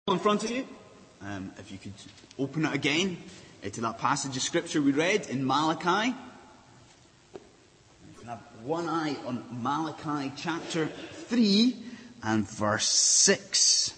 In front of you, if you could open it again to that passage of scripture we read in Malachi. You can have one eye on Malachi chapter 3 and verse 6.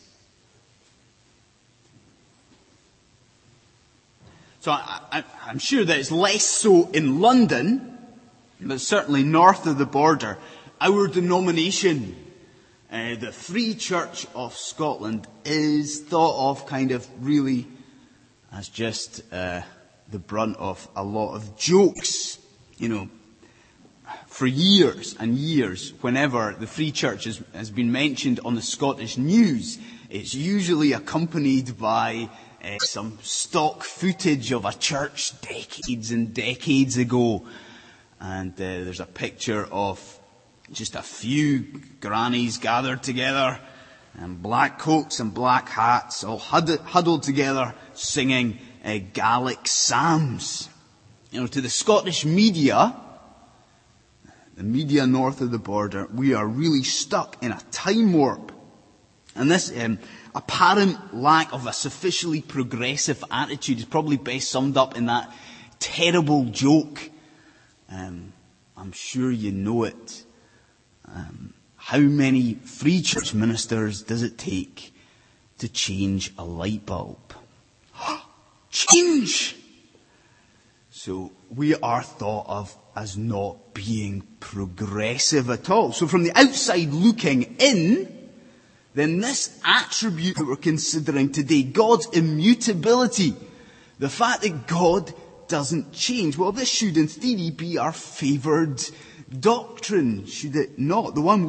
So I'm sure that it's less so in London, but certainly north of the border. Our denomination, the Free Church of Scotland, is thought of kind of really as just the brunt of a lot of jokes. You know, for years and years, whenever the Free Church has been mentioned on the Scottish news, it's usually accompanied by some stock footage of a church decades and decades ago. And there's a picture of just a few grannies gathered together, and black coats and black hats, all huddled together, singing Gaelic psalms. You know, to the Scottish media, the media north of the border, we are really stuck in a time warp. And this apparent lack of a sufficiently progressive attitude is probably best summed up in that terrible joke. I'm sure you know it. How many Free Church ministers does it take to change a light bulb? Change! So we are thought of as not being progressive at all. So from the outside looking in, then this attribute that we're considering today, God's immutability, the fact that God doesn't change, well, this should in theory be our favoured doctrine, should it not? The one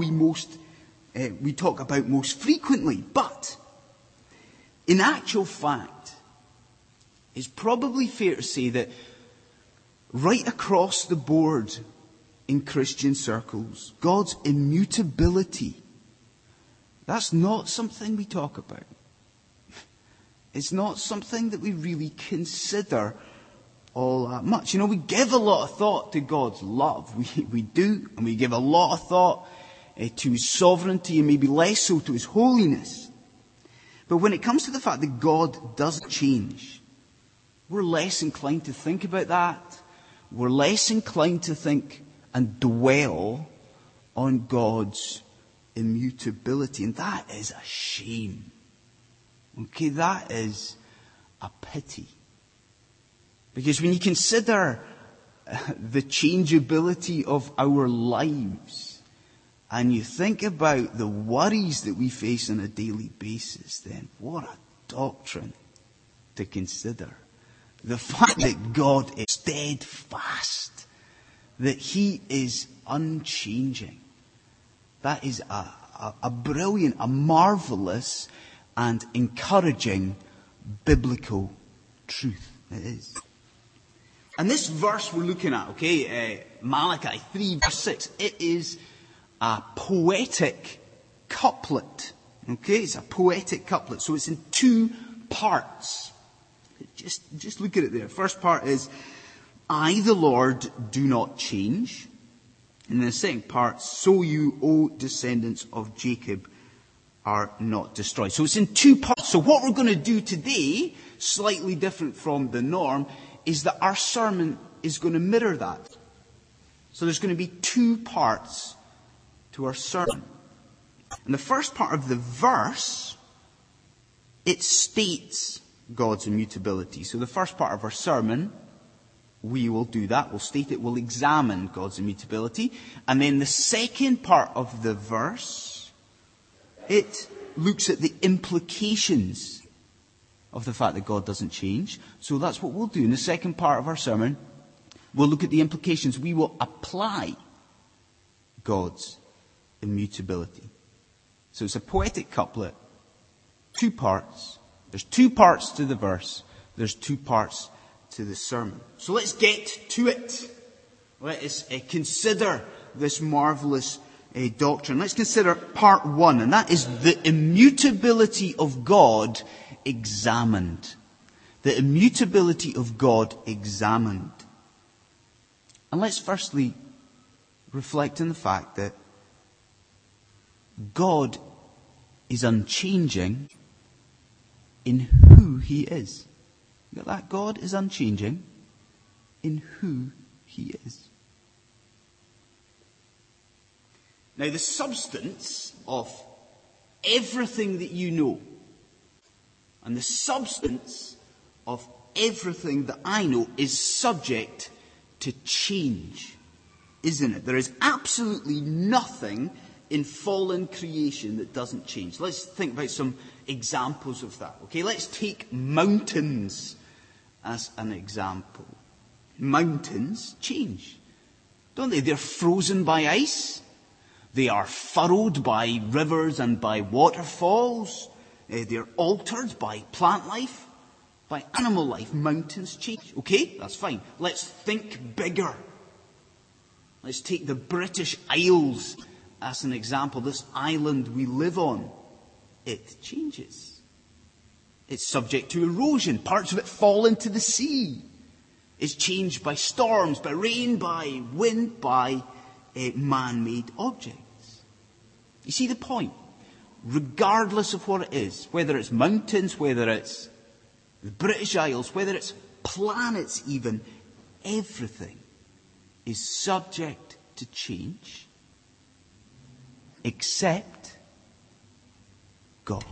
we talk about most frequently. But in actual fact, it's probably fair to say that right across the board in Christian circles, God's immutability, that's not something we talk about. It's not something that we really consider all that much. You know, we give a lot of thought to God's love. We do, and we give a lot of thought to His sovereignty, and maybe less so to His holiness. But when it comes to the fact that God doesn't change, we're less inclined to think about that. We're less inclined to think and dwell on God's immutability. And that is a shame. Okay, that is a pity. Because when you consider the changeability of our lives, and you think about the worries that we face on a daily basis, then what a doctrine to consider. The fact that God is steadfast, that He is unchanging. That is a brilliant, a marvelous and encouraging biblical truth. It is. And this verse we're looking at, Malachi 3 verse 6, it is a poetic couplet. Okay, it's a poetic couplet. So it's in two parts. Just look at it there. First part is, I, the Lord, do not change. And then the second part, so you, O descendants of Jacob, are not destroyed. So it's in two parts. So what we're going to do today, slightly different from the norm, is that our sermon is going to mirror that. So there's going to be two parts to our sermon. And the first part of the verse, it states God's immutability. So the first part of our sermon, we will do that. We'll state it. We'll examine God's immutability. And then the second part of the verse, it looks at the implications of the fact that God doesn't change. So that's what we'll do. In the second part of our sermon, we'll look at the implications. We will apply God's immutability. So it's a poetic couplet, two parts. There's two parts to the verse. There's two parts to the sermon. So let's get to it. Let us consider this marvelous doctrine. Let's consider part one, and that is the immutability of God examined. The immutability of God examined. And let's firstly reflect on the fact that God is unchanging in who he is. You got that? God is unchanging in who he is. Now, the substance of everything that you know, and the substance of everything that I know, is subject to change, isn't it? There is absolutely nothing in fallen creation that doesn't change. Let's think about some examples of that. Okay, let's take mountains as an example. Mountains change, don't they? They're frozen by ice. They are furrowed by rivers and by waterfalls. They're altered by plant life, by animal life. Mountains change. Okay, that's fine. Let's think bigger. Let's take the British Isles as an example. This island we live on, it changes. It's subject to erosion. Parts of it fall into the sea. It's changed by storms, by rain, by wind, by man-made objects. You see the point? Regardless of what it is, whether it's mountains, whether it's the British Isles, whether it's planets even, everything is subject to change except God.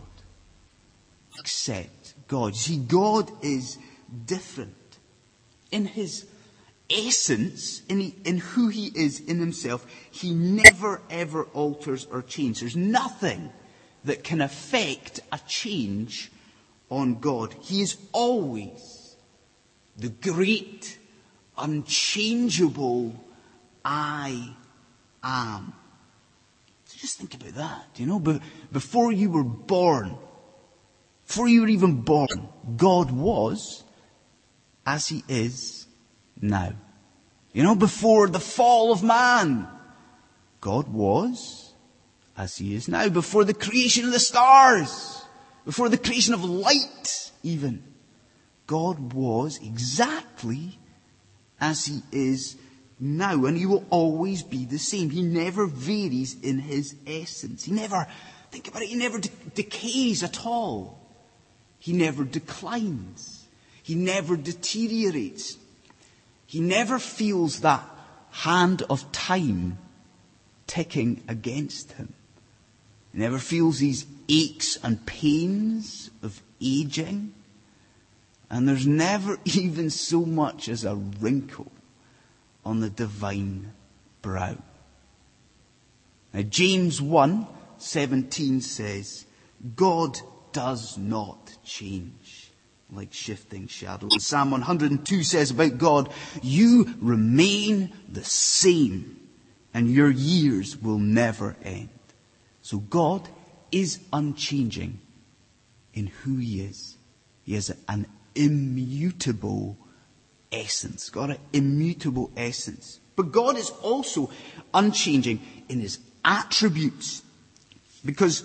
Except God. You see, God is different. In his essence, in who he is in himself, he never ever alters or changes. There's nothing that can affect a change on God. He is always the great, unchangeable I am. So just think about that. You know, before you were born, before you were even born, God was as he is now. You know, before the fall of man, God was as he is now. Before the creation of the stars, before the creation of light even, God was exactly as he is now. And he will always be the same. He never varies in his essence. He never, think about it, he never decays at all. He never declines. He never deteriorates. He never feels that hand of time ticking against him. He never feels these aches and pains of aging. And there's never even so much as a wrinkle on the divine brow. Now, James 1:17 says, God does not change like shifting shadows. Psalm 102 says about God, you remain the same, and your years will never end. So God is unchanging in who he is. He has an immutable essence. Got an immutable essence. But God is also unchanging in his attributes. Because,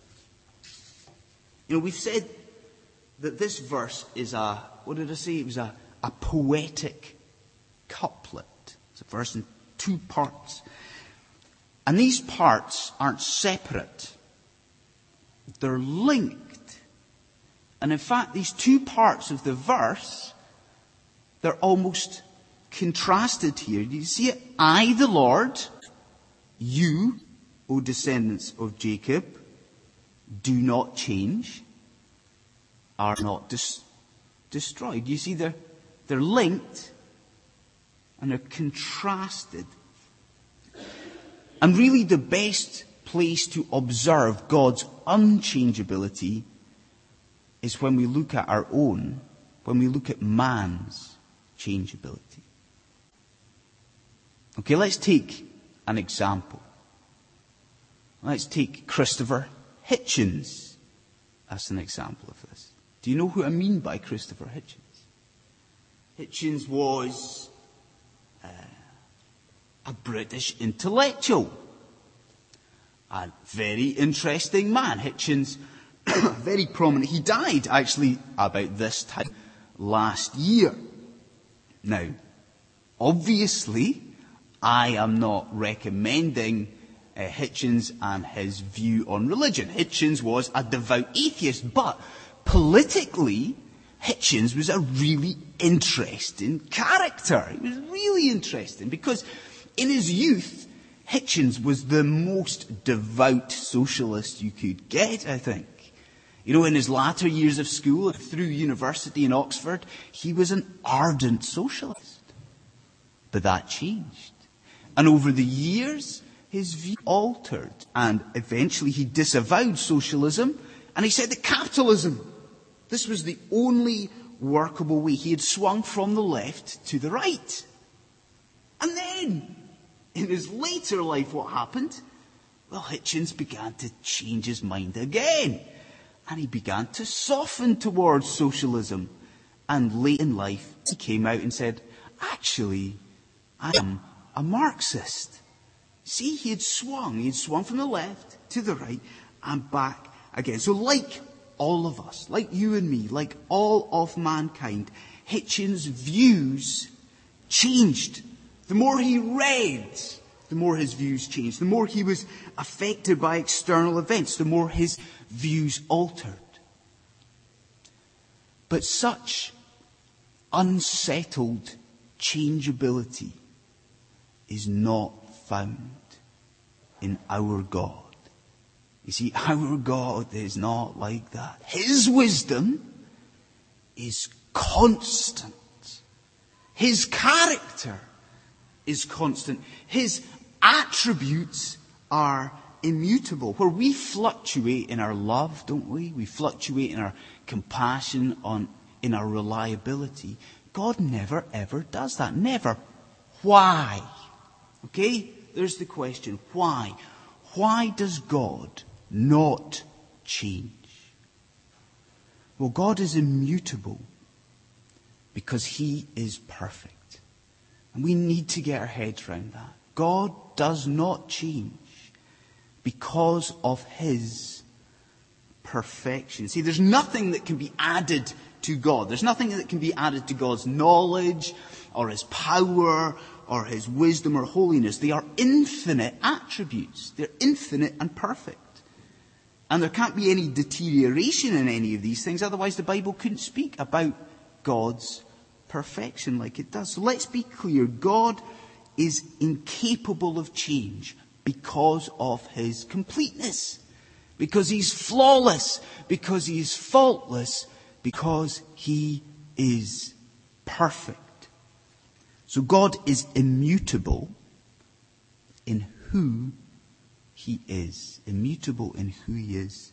you know, we've said that this verse is what did I say? It was a poetic couplet. It's a verse in two parts. And these parts aren't separate. They're linked. And in fact, these two parts of the verse, they're almost contrasted here. Do you see it? I, the Lord, you, O descendants of Jacob, do not change, are not destroyed. You see, they're linked and they're contrasted. And really the best place to observe God's unchangeability is when we look at our own, when we look at man's changeability. Okay, let's take an example. Let's take Christopher Hitchens as an example of this. Do you know who I mean by Christopher Hitchens? Hitchens was a British intellectual. A very interesting man. Hitchens, very prominent. He died actually about this time last year. Now, obviously, I am not recommending Hitchens and his view on religion. Hitchens was a devout atheist, but politically, Hitchens was a really interesting character. He was really interesting because in his youth, Hitchens was the most devout socialist you could get, I think. You know, in his latter years of school, through university in Oxford, he was an ardent socialist. But that changed. And over the years, his view altered. And eventually he disavowed socialism, and he said that capitalism, this was the only workable way. He had swung from the left to the right. And then, in his later life, what happened? Well, Hitchens began to change his mind again. And he began to soften towards socialism. And late in life, he came out and said, actually, I am a Marxist. See, he had swung from the left to the right and back again. So like all of us, like you and me, like all of mankind, Hitchens' views changed. The more he read, the more his views changed. The more he was affected by external events, the more his views altered. But such unsettled changeability is not found in our God. You see, our God is not like that. His wisdom is constant. His character is constant. His attributes are immutable. Where we fluctuate in our love, don't we? We fluctuate in our compassion, in our reliability. God never ever does that. Never. Why? Okay? There's the question. Why? Why does God not change? Well, God is immutable because He is perfect. And we need to get our heads around that. God does not change because of His perfection. See, there's nothing that can be added to God. There's nothing that can be added to God's knowledge or His power or His wisdom or holiness. They are infinite attributes. They're infinite and perfect. And there can't be any deterioration in any of these things, otherwise the Bible couldn't speak about God's perfection like it does. So let's be clear. God is incapable of change because of His completeness. Because He's flawless. Because He is faultless. Because He is perfect. So God is immutable in who He is. Immutable in who He is.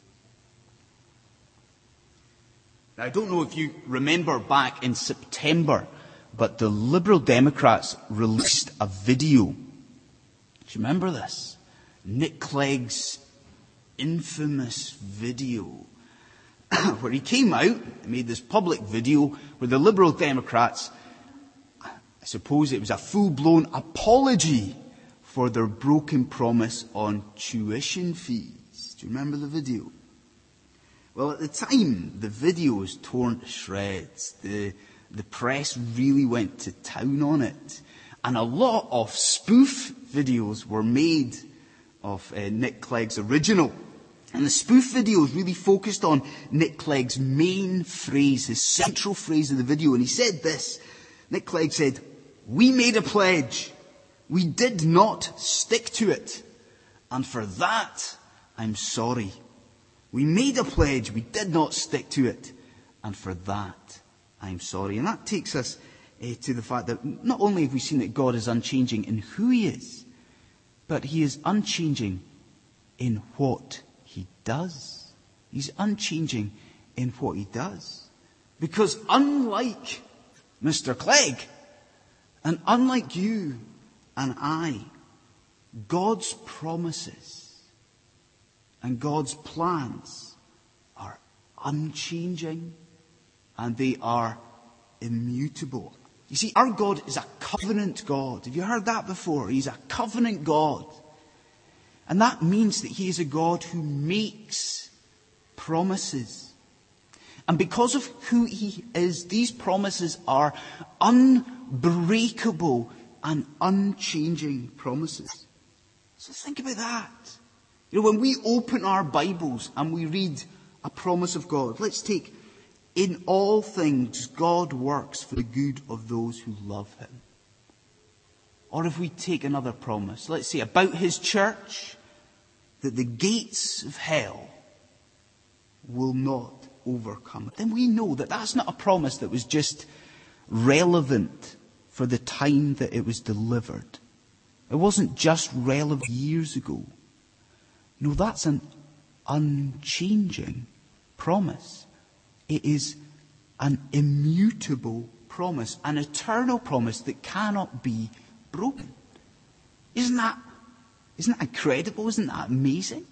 Now, I don't know if you remember back in September, but the Liberal Democrats released a video. Do you remember this? Nick Clegg's infamous video where he came out and made this public video where the Liberal Democrats, I suppose it was a full-blown apology for their broken promise on tuition fees. Do you remember the video? Well, at the time, the video was torn to shreds. The press really went to town on it. And a lot of spoof videos were made of Nick Clegg's original. And the spoof videos really focused on Nick Clegg's main phrase, his central phrase of the video. And he said this. Nick Clegg said, "We made a pledge. We did not stick to it. And for that, I'm sorry. We made a pledge. We did not stick to it. And for that, I'm sorry." And that takes us to the fact that not only have we seen that God is unchanging in who He is, but He is unchanging in what He does. He's unchanging in what He does. Because unlike Mr. Clegg, and unlike you and I, God's promises and God's plans are unchanging and they are immutable. You see, our God is a covenant God. Have you heard that before? He's a covenant God. And that means that He is a God who makes promises. And because of who He is, these promises are unbreakable and unchanging promises. So think about that. You know, when we open our Bibles and we read a promise of God, let's take In all things, God works for the good of those who love him. Or if we take another promise, let's say about his church, that the gates of hell will not overcome it. Then we know that that's not a promise that was just relevant for the time that it was delivered. It wasn't just relevant years ago. No, that's an unchanging promise. It is an immutable promise, an eternal promise that cannot be broken. Isn't that incredible? Isn't that amazing?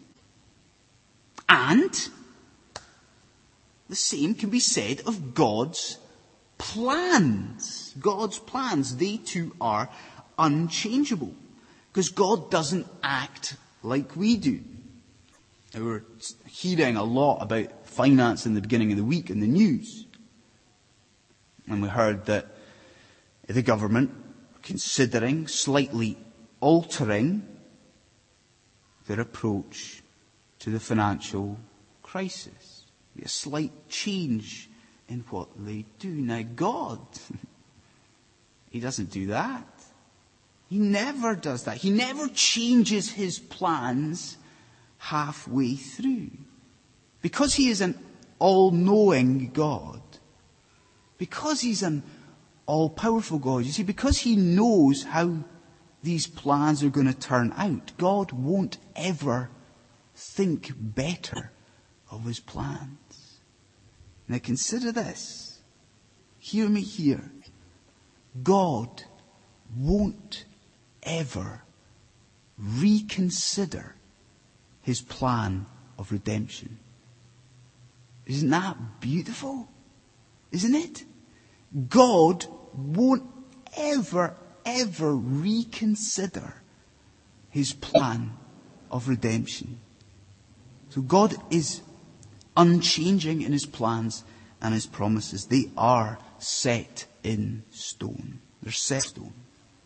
And the same can be said of God's plans. God's plans, they too are unchangeable. Because God doesn't act like we do. We were hearing a lot about finance in the beginning of the week in the news. And we heard that the government considering slightly altering their approach to the financial crisis. A slight change in what they do. Now God, he doesn't do that. He never does that. He never changes his plans halfway through. Because he is an all-knowing God, because he's an all-powerful God, you see, because he knows how these plans are going to turn out, God won't ever think better of his plans. Now consider this. Hear me here. God won't ever reconsider his plan of redemption. Isn't that beautiful? Isn't it? God won't ever reconsider his plan of redemption. So God is unchanging in his plans and his promises. They are set in stone. They're set in stone.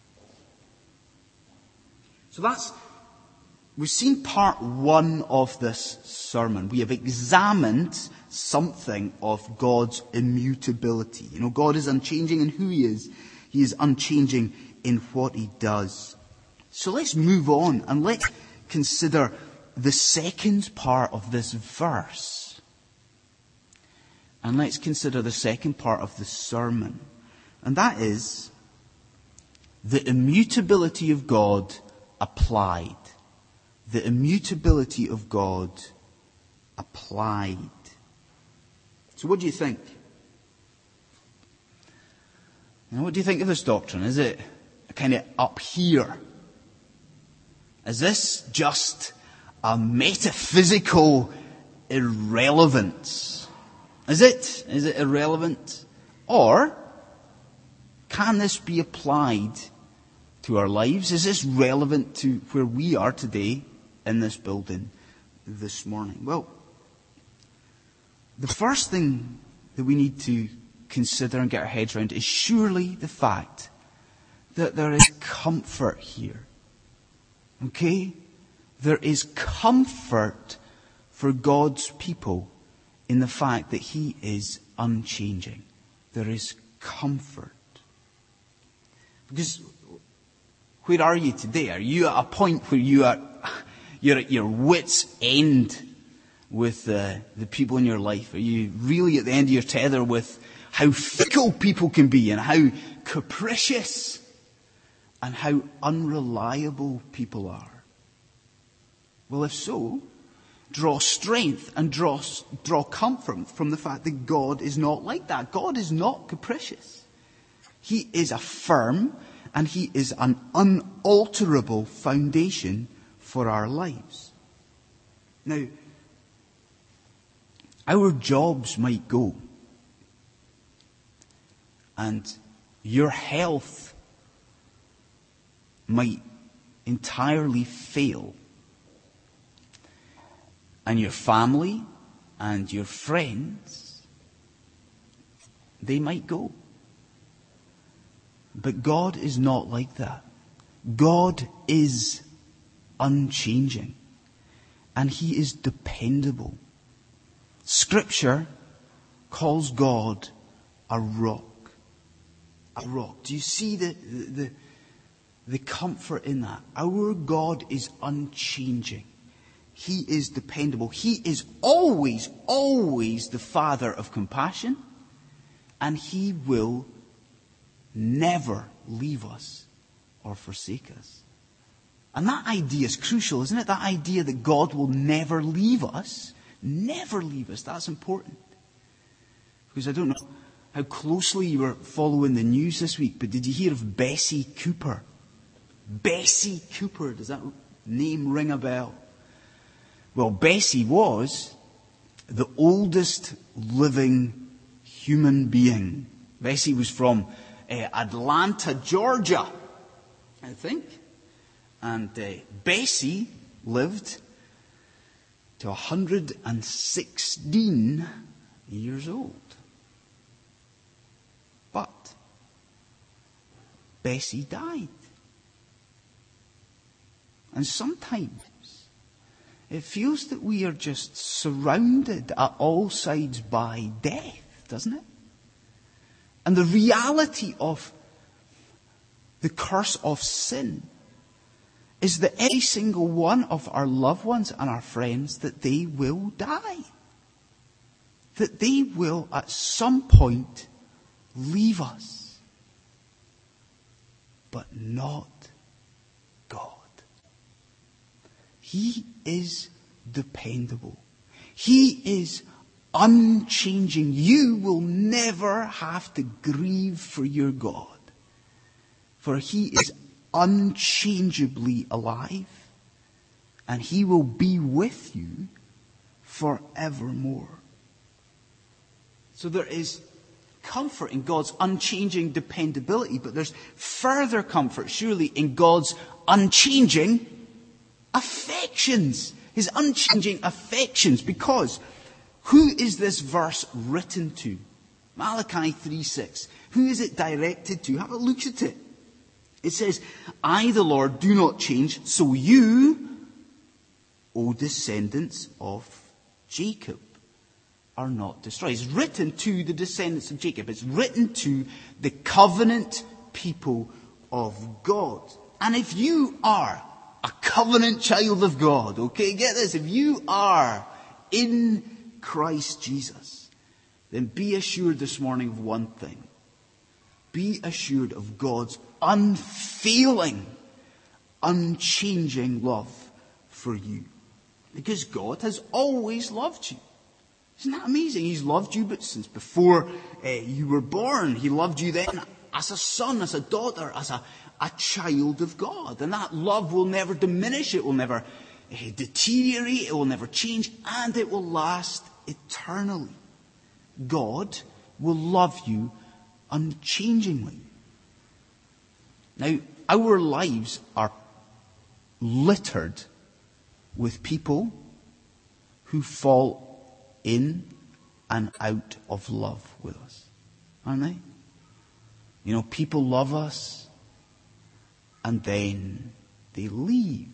So we've seen part one of this sermon. We have examined something of God's immutability. You know, God is unchanging in who he is. He is unchanging in what he does. So let's move on and let's consider the second part of this verse. And let's consider the second part of the sermon. And that is the immutability of God applied. The immutability of God applied. So what do you think? What do you think of this doctrine? Is it kind of up here? Is this just a metaphysical irrelevance? Is it? Is it irrelevant? Or can this be applied to our lives? Is this relevant to where we are today in this building this morning? Well, the first thing that we need to consider and get our heads around is surely the fact that there is comfort here. Okay? There is comfort for God's people in the fact that he is unchanging. There is comfort. Because where are you today? Are you at a point where you're at your wit's end with the people in your life? Are you really at the end of your tether with how fickle people can be and how capricious and how unreliable people are? Well, if so, draw strength and draw comfort from the fact that God is not like that. God is not capricious. He is a firm and he is an unalterable foundation for our lives. Now, our jobs might go, and your health might entirely fail, and your family and your friends, they might go. But God is not like that. God is unchanging, and he is dependable. Scripture calls God a rock. A rock. Do you see the comfort in that? Our God is unchanging. He is dependable. He is always, always the Father of compassion. And He will never leave us or forsake us. And that idea is crucial, isn't it? That idea that God will never leave us. Never leave us. That's important. Because I don't know how closely you were following the news this week, but did you hear of Bessie Cooper? Bessie Cooper. Does that name ring a bell? Well, Bessie was the oldest living human being. Bessie was from Atlanta, Georgia, I think. And Bessie lived to 116 years old. But Bessie died. And sometimes it feels that we are just surrounded at all sides by death, doesn't it? And the reality of the curse of sin is that every single one of our loved ones and our friends, that they will die. That they will at some point leave us. But not God. He is dependable. He is unchanging. You will never have to grieve for your God. For He is unchangeably alive. And He will be with you forevermore. So there is comfort in God's unchanging dependability, but there's further comfort, surely, in God's unchanging affections. His unchanging affections. Because who is this verse written to? Malachi 3:6. Who is it directed to? Have a look at it. It says, I, the Lord, do not change, so you, O descendants of Jacob, are not destroyed. It's written to the descendants of Jacob. It's written to the covenant people of God. And if you are a covenant child of God, okay, get this, if you are in Christ Jesus, then be assured this morning of one thing. Be assured of God's unfailing, unchanging love for you. Because God has always loved you. Isn't that amazing? He's loved you, but since before you were born, He loved you then as a son, as a daughter, as a child of God. And that love will never diminish. It will never deteriorate. It will never change. And it will last eternally. God will love you unchangingly. Now, our lives are littered with people who fall in and out of love with us. Aren't they? You know, people love us and then they leave.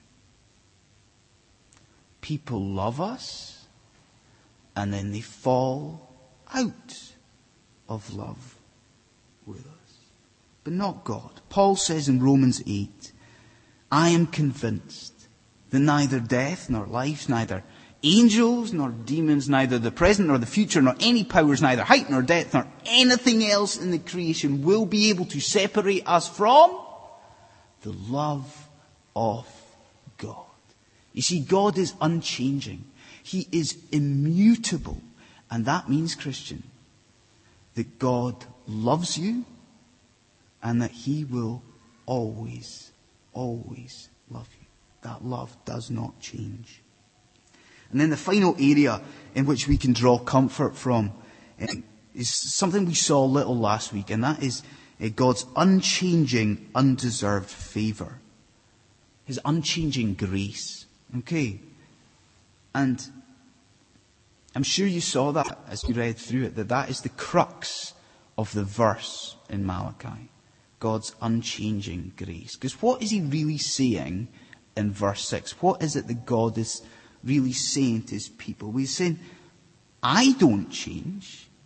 People love us and then they fall out of love with us. But not God. Paul says in Romans 8, I am convinced that neither death nor life, neither angels nor demons, neither the present nor the future, nor any powers, neither height nor depth, nor anything else in the creation will be able to separate us from the love of God. You see, God is unchanging. He is immutable. And that means, Christian, that God loves you and that He will always, always love you. That love does not change. And then the final area in which we can draw comfort from is something we saw a little last week, and that is God's unchanging, undeserved favour. His unchanging grace. Okay? And I'm sure you saw that as you read through it, that is the crux of the verse in Malachi. God's unchanging grace. Because what is He really saying in verse 6? What is it that God is really saying to His people? Well, He's saying, I don't change.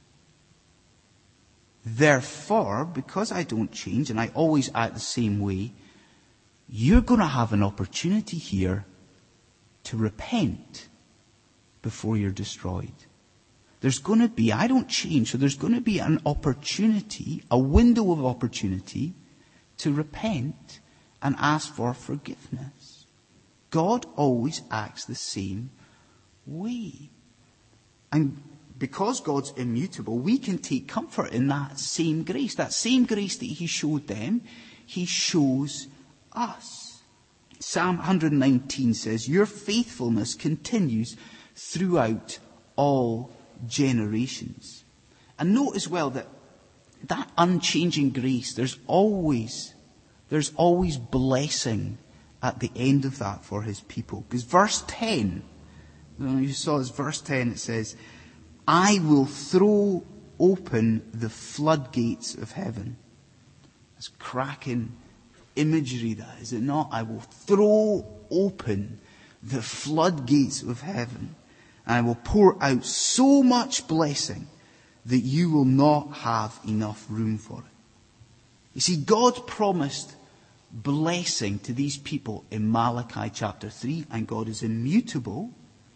Therefore, because I don't change and I always act the same way, you're going to have an opportunity here to repent before you're destroyed. There's going to be, I don't change, so there's going to be an opportunity, a window of opportunity to repent and ask for forgiveness. God always acts the same way. And because God's immutable, we can take comfort in that same grace. That same grace that he showed them, he shows us. Psalm 119 says, your faithfulness continues throughout all generations. And note as well that unchanging grace, there's always blessing at the end of that for his people. Because verse 10, you saw this verse 10, it says, I will throw open the floodgates of heaven. That's cracking imagery, that, is it not? I will throw open the floodgates of heaven, and I will pour out so much blessing that you will not have enough room for it. You see, God promised blessing to these people in Malachi chapter 3, and God is immutable.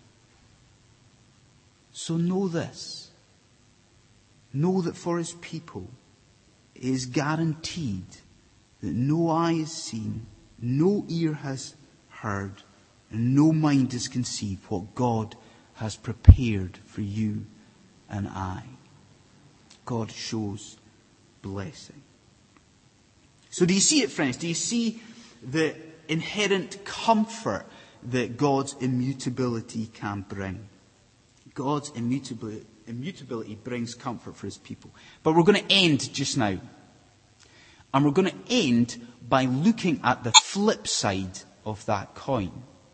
So know this. Know that for his people, it is guaranteed that no eye has seen, no ear has heard, and no mind has conceived what God has prepared for you and I. God shows blessing. So do you see it, friends? Do you see the inherent comfort that God's immutability can bring? God's immutability brings comfort for his people. But we're going to end just now. And we're going to end by looking at the flip side of that coin.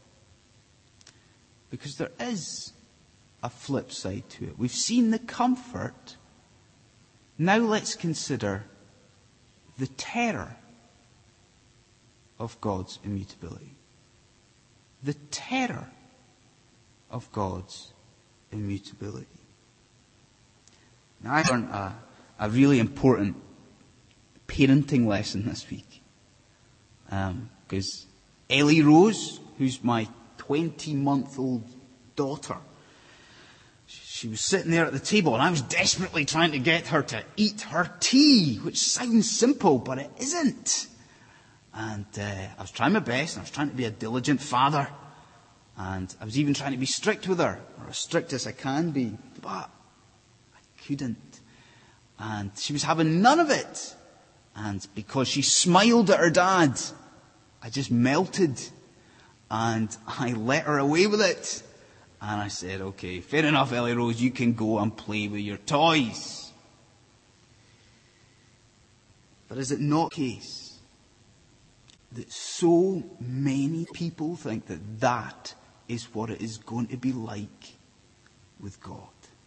Because there is a flip side to it. We've seen the comfort. Now let's consider the terror of God's immutability. The terror of God's immutability. Now, I learned a really important parenting lesson this week. Because Ellie Rose, who's my 20-month-old daughter, she was sitting there at the table and I was desperately trying to get her to eat her tea, which sounds simple, but it isn't. And I was trying my best, and I was trying to be a diligent father. And I was even trying to be strict with her, or as strict as I can be, but I couldn't. And she was having none of it. And because she smiled at her dad, I just melted. And I let her away with it. And I said, okay, fair enough, Ellie Rose, you can go and play with your toys. But is it not the case that so many people think that that is what it is going to be like with God?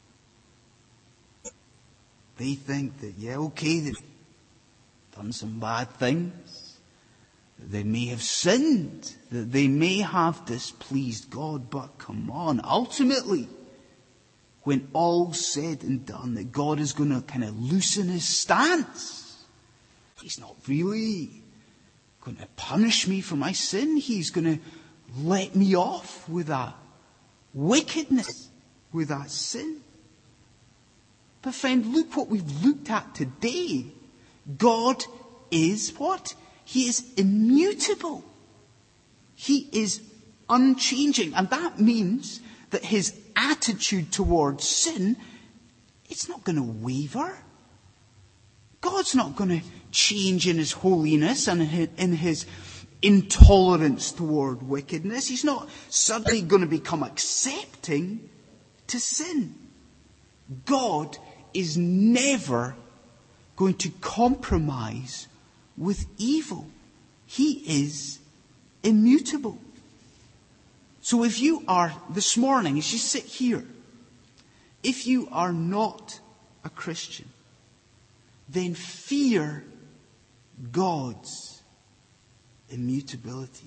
They think that, yeah, okay, they've done some bad things, that they may have sinned, that they may have displeased God, but come on, ultimately, when all's said and done, that God is going to kind of loosen his stance. He's not really going to punish me for my sin. He's going to let me off with that wickedness, with that sin. But friend, look what we've looked at today. God is what? He is immutable. He is unchanging. And that means that his attitude towards sin, it's not going to waver. God's not going to change in his holiness and in his intolerance toward wickedness. He's not suddenly going to become accepting to sin. God is never going to compromise with evil. He is immutable. So if you are, this morning, as you sit here, if you are not a Christian, then fear God's immutability.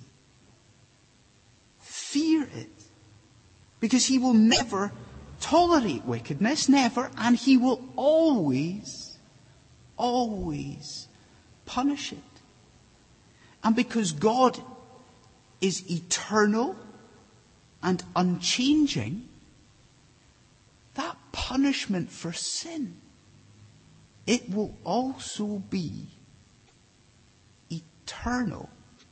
Fear it. Because he will never tolerate wickedness, never, and he will always always punish it. And because God is eternal and unchanging, that punishment for sin, it will also be eternal.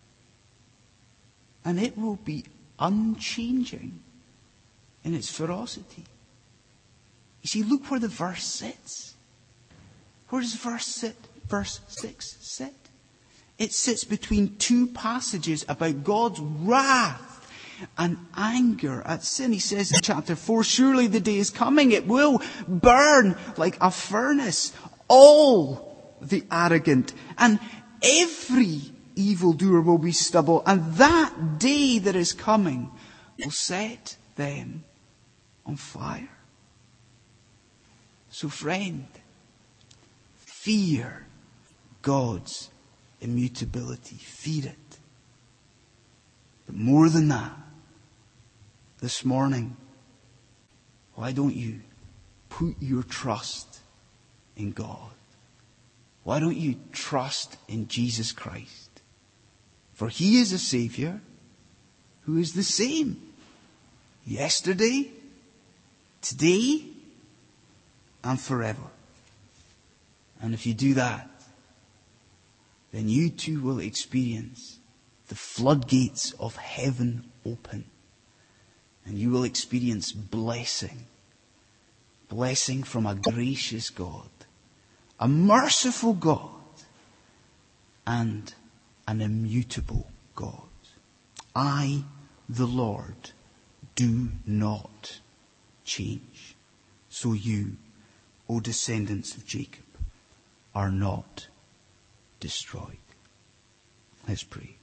And it will be unchanging in its ferocity. You see, look where the verse sits. Where does verse 6 sit? It sits between two passages about God's wrath and anger at sin. He says in chapter 4, surely the day is coming, it will burn like a furnace, all the arrogant, and every evildoer will be stubble, and that day that is coming will set them on fire. So friend, fear God's immutability. Fear it. But more than that, this morning, why don't you put your trust in God? Why don't you trust in Jesus Christ? For He is a Saviour who is the same yesterday, today, and forever. And if you do that, then you too will experience the floodgates of heaven open. And you will experience blessing. Blessing from a gracious God, a merciful God, and an immutable God. I, the Lord, do not change. So you, O descendants of Jacob, are not destroyed. Let's pray.